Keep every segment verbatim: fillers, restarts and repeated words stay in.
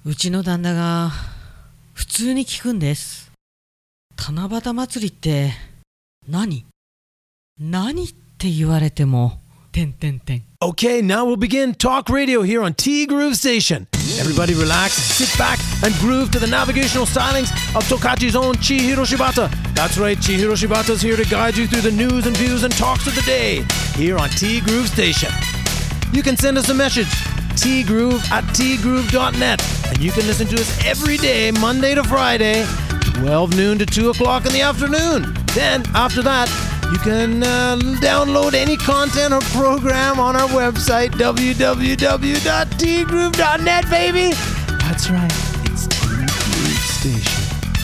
うちの旦那が普通に聞くんです。七夕祭りって何？何って言われてもてんてんてん。 Okay, now we'll begin Talk Radio here on T Groove Station. Everybody relax, sit back, and groove to the navigational stylings of Tokachi's own Chihiro Shibata. That's right, Chihiro Shibata's here to guide you through the news and views and talks of the day here on T Groove Station. You can send us a message, tgroove at tgroove dot net, and you can listen to us every day, Monday to Friday, twelve noon to two o'clock in the afternoon. Then, after that, you can uh, download any content or program on our website, w w w dot t groove dot net, baby. That's right, it's T Groove Station.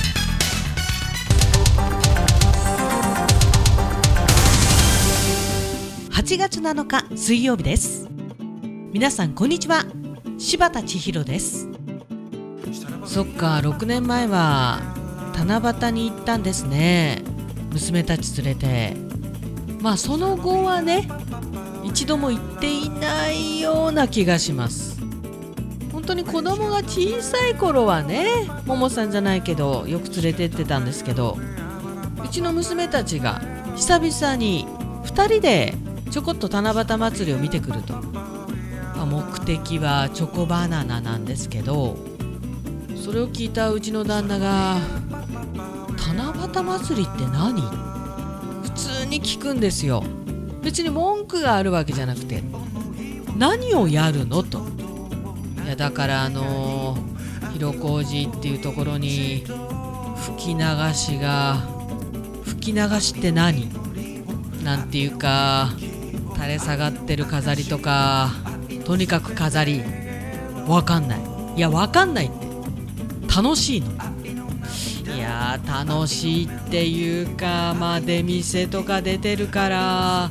はちがつなのか水曜日です。皆さんこんにちは、柴田千尋です。そっか、ろくねんまえは七夕に行ったんですね、娘たち連れて。まあその後はね、一度も行っていないような気がします。本当に子供が小さい頃はね、ももさんじゃないけどよく連れてってたんですけど、うちの娘たちが久々にふたりでちょこっと七夕祭りを見てくると、まあ、目的はチョコバナナなんですけど、それを聞いたうちの旦那が、七夕祭りって何？普通に聞くんですよ。別に文句があるわけじゃなくて、何をやるのと。いやだからあのー、広小路っていうところに吹き流しが、吹き流しって何？なんていうか、垂れ下がってる飾りとか、とにかく飾り、わかんない。いやわかんないって、楽しいの？いやー楽しいっていうか、まあ出店とか出てるから、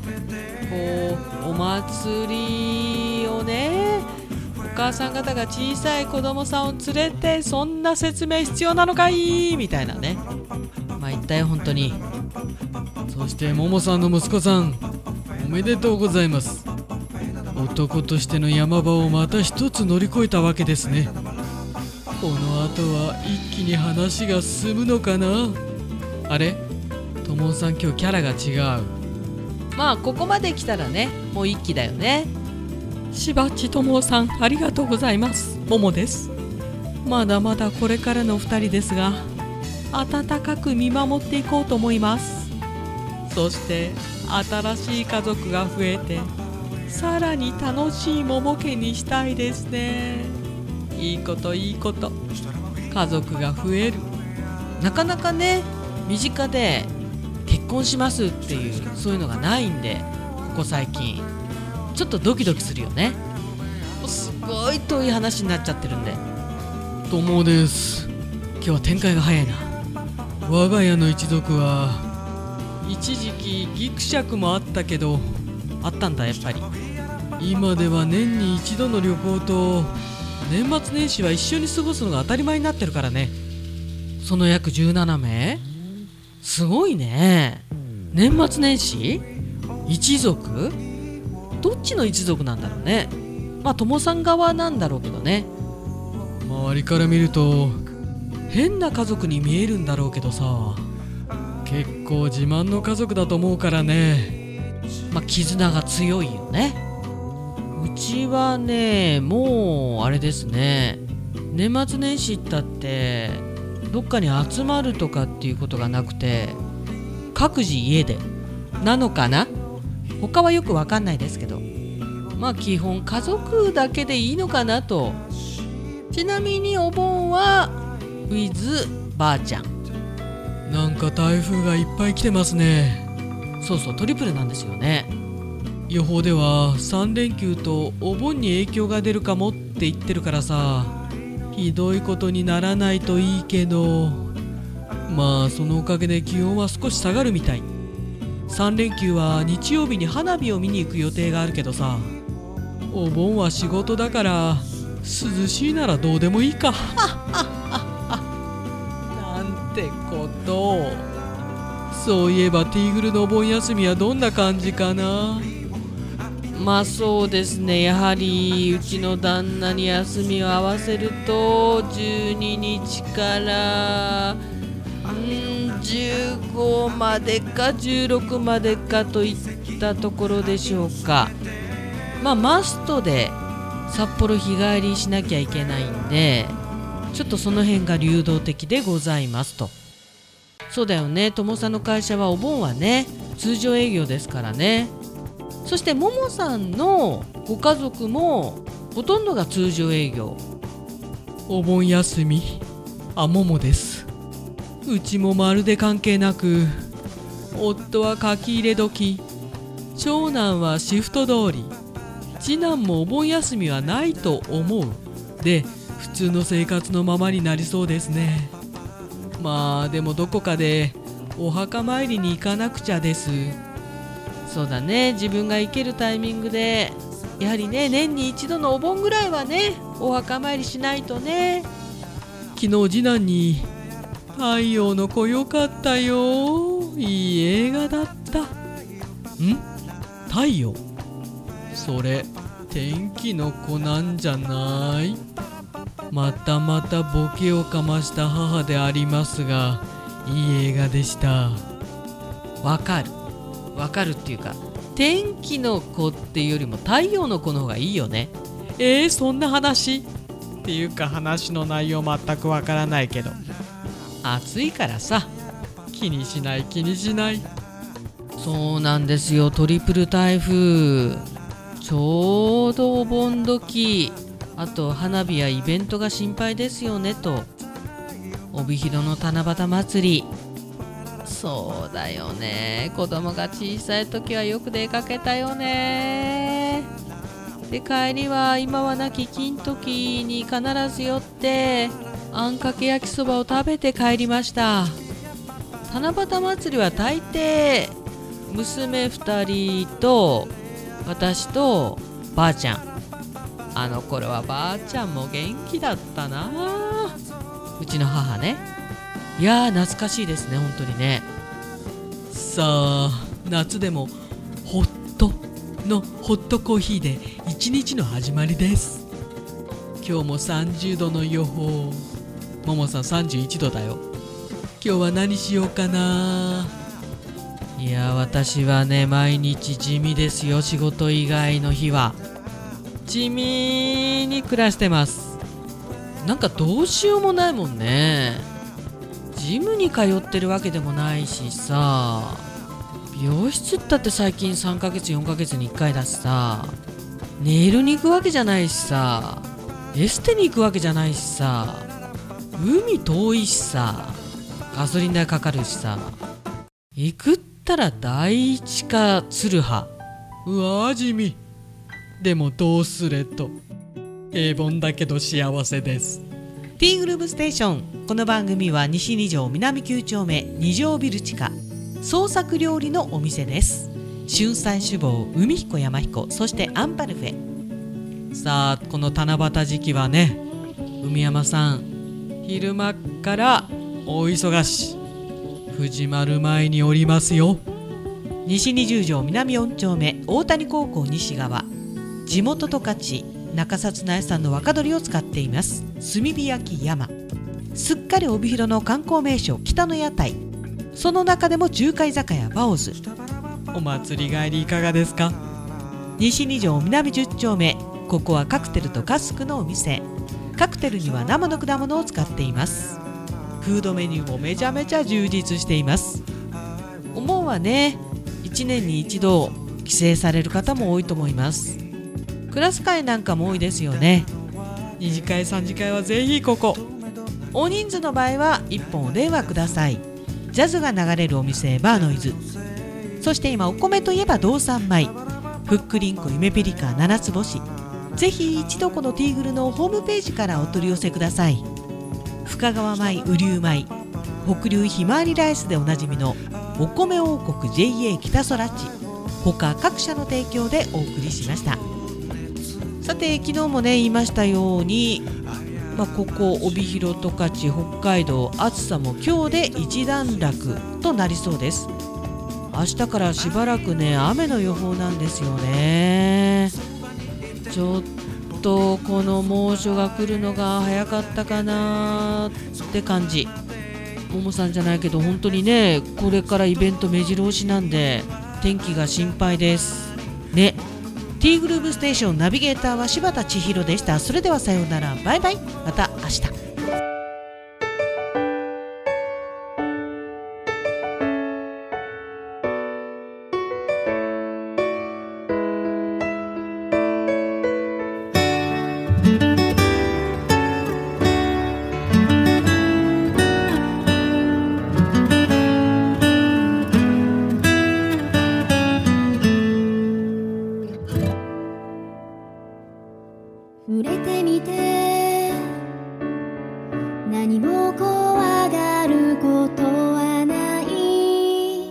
こうお祭りをね、お母さん方が小さい子供さんを連れて、そんな説明必要なのかいみたいなね。まあ一体本当に。そしてももさんの息子さん、おめでとうございます。男としての山場をまた一つ乗り越えたわけですね。この後は一気に話が進むのかな。あれ、ともさん今日キャラが違う。まあここまで来たらね、もう一気だよね。しばっちともさん、ありがとうございます。ももです。まだまだこれからのふたりですが、温かく見守っていこうと思います。そして新しい家族が増えて、さらに楽しいもも家にしたいですね。いいこといいこと、家族が増える。なかなかね、身近で結婚しますっていう、そういうのがないんで、ここ最近ちょっとドキドキするよね。すごい遠い話になっちゃってるんで。ともです。今日は展開が早いな。我が家の一族は一時期ギクシャクもあったけど、あったんだやっぱり。今では年に一度の旅行と年末年始は一緒に過ごすのが当たり前になってるからね。その約じゅうななめい、すごいね。年末年始一族、どっちの一族なんだろうね。まあ友さん側なんだろうけどね。周りから見ると変な家族に見えるんだろうけどさ、結構自慢の家族だと思うからね。まあ絆が強いよね。うちはね、もうあれですね、年末年始行ったってどっかに集まるとかっていうことがなくて、各自家でなのかな。他はよくわかんないですけど、まあ基本家族だけでいいのかなと。ちなみにお盆はウィズばあちゃん。なんか台風がいっぱい来てますね。そうそう、トリプルなんですよね。予報ではさんれんきゅうとお盆に影響が出るかもって言ってるからさ、ひどいことにならないといいけど、まあそのおかげで気温は少し下がるみたい。さんれんきゅうは日曜日に花火を見に行く予定があるけどさ、お盆は仕事だから涼しいならどうでもいいかなんてことを。そういえばティーグルのお盆休みはどんな感じかな。まあそうですね、やはりうちの旦那に休みを合わせるっとじゅうににちからんじゅうごまでかじゅうろくまでかといったところでしょうか。まあマストで札幌日帰りしなきゃいけないんで、ちょっとその辺が流動的でございますと。そうだよね、ともさんの会社はお盆はね通常営業ですからね。そしてももさんのご家族もほとんどが通常営業。お盆休み、あ、ももです。うちもまるで関係なく、夫は書き入れ時、長男はシフト通り、次男もお盆休みはないと思うで、普通の生活のままになりそうですね。まあでもどこかでお墓参りに行かなくちゃです。そうだね、自分が行けるタイミングでやはりね、年に一度のお盆ぐらいはねお墓参りしないとね。昨日次男に太陽の子よかったよ、いい映画だった。ん？太陽？それ天気の子なんじゃない？またまたボケをかました母でありますが、いい映画でした。わかるわかるっていうか、天気の子っていうよりも太陽の子の方がいいよね。えー、そんな話っていうか、話の内容全くわからないけど、暑いからさ、気にしない気にしない。そうなんですよ、トリプル台風、ちょうどお盆時、あと花火やイベントが心配ですよねと。帯広の七夕祭り、そうだよね、子供が小さい時はよく出かけたよね。で帰りは今はなき金時に必ず寄ってあんかけ焼きそばを食べて帰りました。七夕祭りは大抵娘ふたりと私とばあちゃん。あの頃はばあちゃんも元気だったな。うちの母ね。いやー懐かしいですね、本当にね。さあ夏でもホットのホットコーヒーで一日の始まりです。今日もさんじゅうどの予報。ももさんさんじゅういちどだよ。今日は何しようかな。いや私はね毎日地味ですよ。仕事以外の日は地味に暮らしてます。なんかどうしようもないもんね。ジムに通ってるわけでもないしさ、美容室ったって最近さんかげつよんかげつにいっかいだしさ、ネイルに行くわけじゃないしさ、エステに行くわけじゃないしさ、海遠いしさ、ガソリン代かかるしさ、行くったら第一かツルハ。うわー地味。でもどうすれと、平凡だけど幸せです。ティーグループステーション。この番組は西に条南きゅう丁目に条ビル地下創作料理のお店です。春菜志望、海彦山彦、そしてアンパルフェ。さあこの七夕時期はね、海山さん昼間から大忙し。藤丸前におりますよ。西にじゅう条南よん丁目大谷高校西側、地元十勝中札内産の若鶏を使っています炭火焼き山。すっかり帯広の観光名所北の屋台、その中でも中華居酒屋バオズ。お祭り帰りいかがですか。西に条南じゅう丁目、ここはカクテルとカスクのお店。カクテルには生の果物を使っています。フードメニューもめちゃめちゃ充実しています。お盆はねいちねんに一度帰省される方も多いと思います。クラス会なんかも多いですよね。二次会三次会はぜひここ。大人数の場合はいっぽんお電話ください。ジャズが流れるお店バーノイズ。そして今お米といえば道産米、ふっくりんこゆめぴりか七つ星。ぜひ一度このティーグルのホームページからお取り寄せください。深川米、雨竜米、北流ひまわりライスでおなじみのお米王国 ジェイエー 北空地、他各社の提供でお送りしました。さて昨日もね言いましたように、まあ、ここ帯広十勝北海道、暑さも今日で一段落となりそうです。明日からしばらくね雨の予報なんですよね。ちょっとこの猛暑が来るのが早かったかなって感じ。ももさんじゃないけど本当にね、これからイベント目白押しなんで天気が心配ですね。 T グルーヴステーションナビゲーターは柴田千尋でした。それではさようなら、バイバイ、また明日。 触れてみて何も怖がることはない。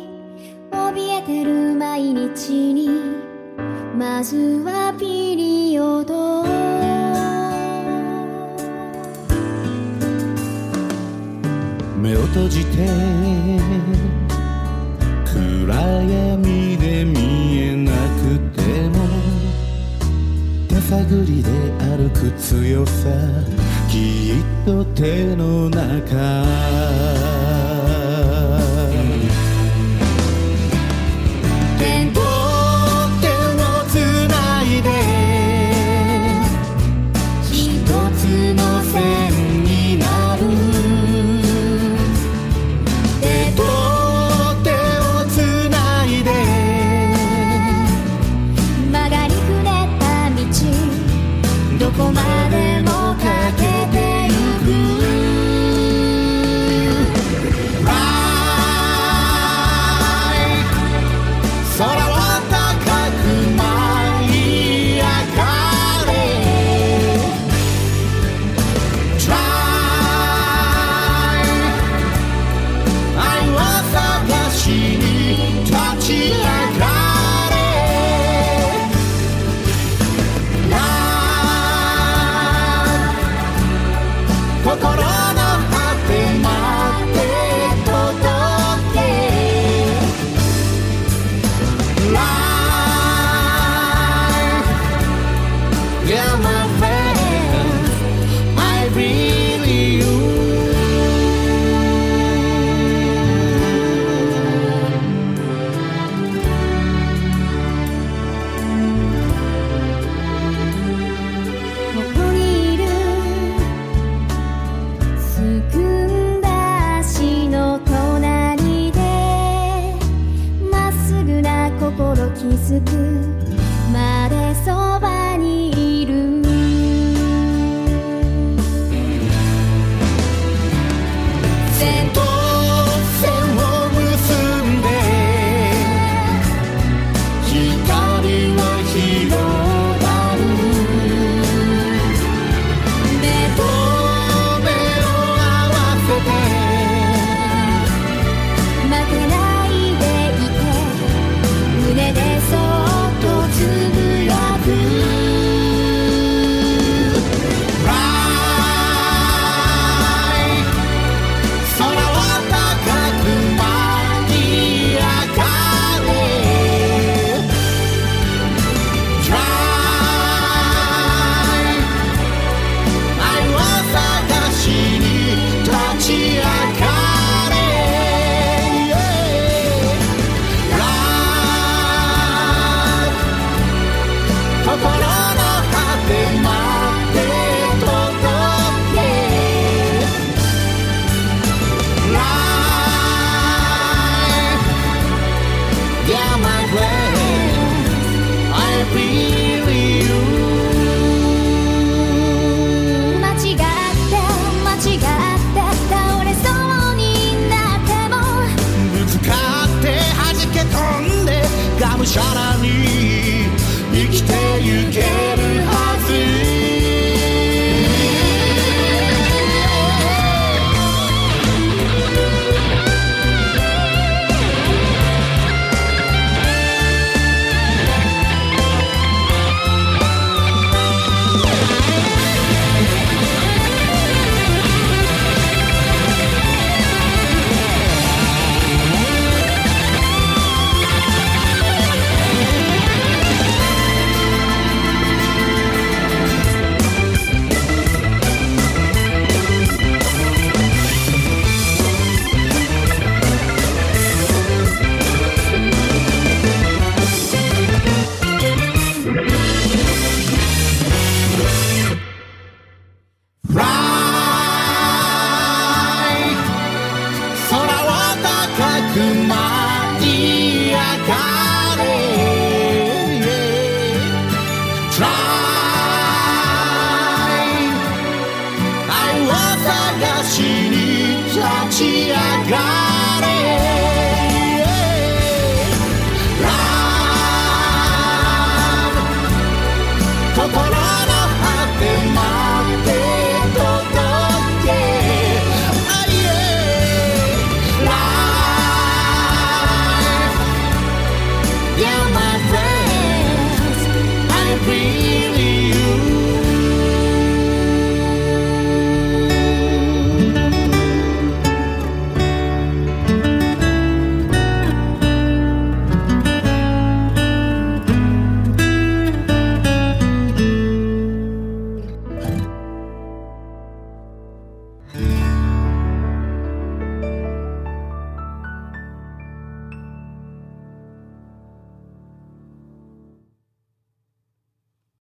怯えてる毎日にまずはピリオド。 目を閉じて暗闇で見えなくても手探りで歩く強さ、きっと手の中。手と手をつないで一つの線になる。手と手をつないで曲がりくねった道、どこまでも駆けてゆく。 空は高く舞い上がれ Try 愛を探しに立ち上がれ Love 心の果てまで届けYeah, my friends, I really you. ここにいるすくんだ足の隣でまっすぐな心気づくまでそう